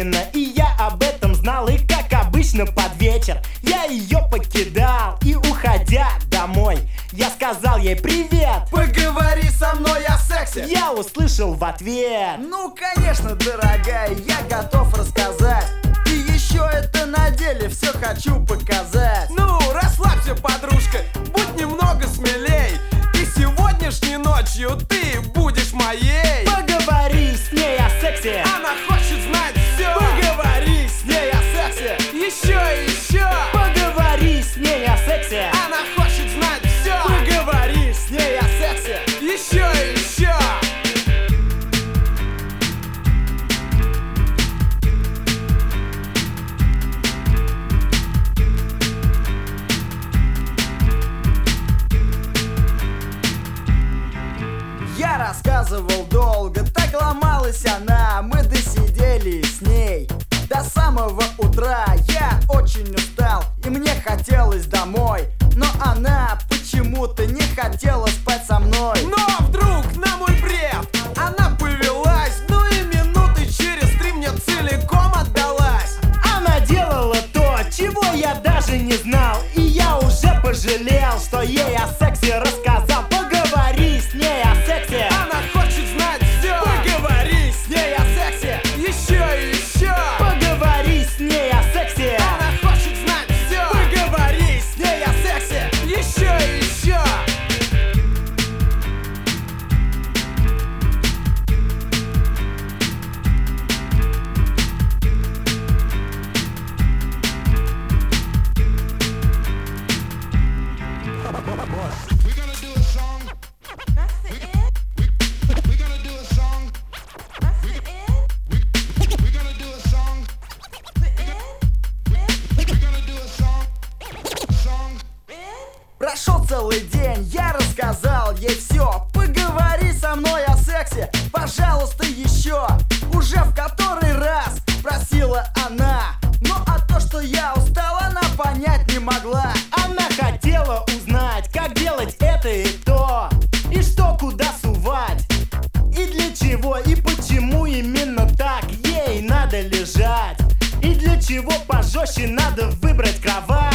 особенно, и я об этом знал. И как обычно под вечер я ее покидал, и уходя домой я сказал ей привет. Поговори со мной о сексе. Я услышал в ответ: ну конечно, дорогая, я готов рассказать. И еще это на деле все хочу показать. Ну, расслабься, подружка, будь немного смелей. И сегодняшней ночью ты будешь моей. Поговори с ней о сексе. Она хочет знать все. Поговори с ней о сексе. Еще и еще. Поговори с ней о сексе. Она хочет знать все. Поговори с ней о сексе. Еще и еще. Я рассказывал долго, так ломалась она. Мы досидели с ней до самого утра. Я очень устал и мне хотелось домой, но она почему-то не хотела спать со мной. Но вдруг на мой бред она повелась. Ну и минуты через 3 мне целиком отдалась. Она делала то, чего я даже не знал, и я уже пожалел, что ей о сексе рассказал. Поговори с ней о сексе. Она хочет знать все. Поговори с ней о сексе. Еще и еще. Поговори с ней о сексе. Она хочет знать все. Поговори с ней о сексе. Еще и еще. We're gonna do a song. That's the end? We're gonna do a song. That's the end? We're gonna do a song. The end? We're gonna do a song. Song. End? Прошел целый день, я рассказал ей все. Поговори со мной о сексе, пожалуйста, еще. Уже в который раз просила она. Но а то, что я устал, она понять не могла. Она хотела узнать, как делать это и то, и что куда сувать, и для чего, и почему именно так ей надо лежать, и для чего пожестче надо выбрать кровать.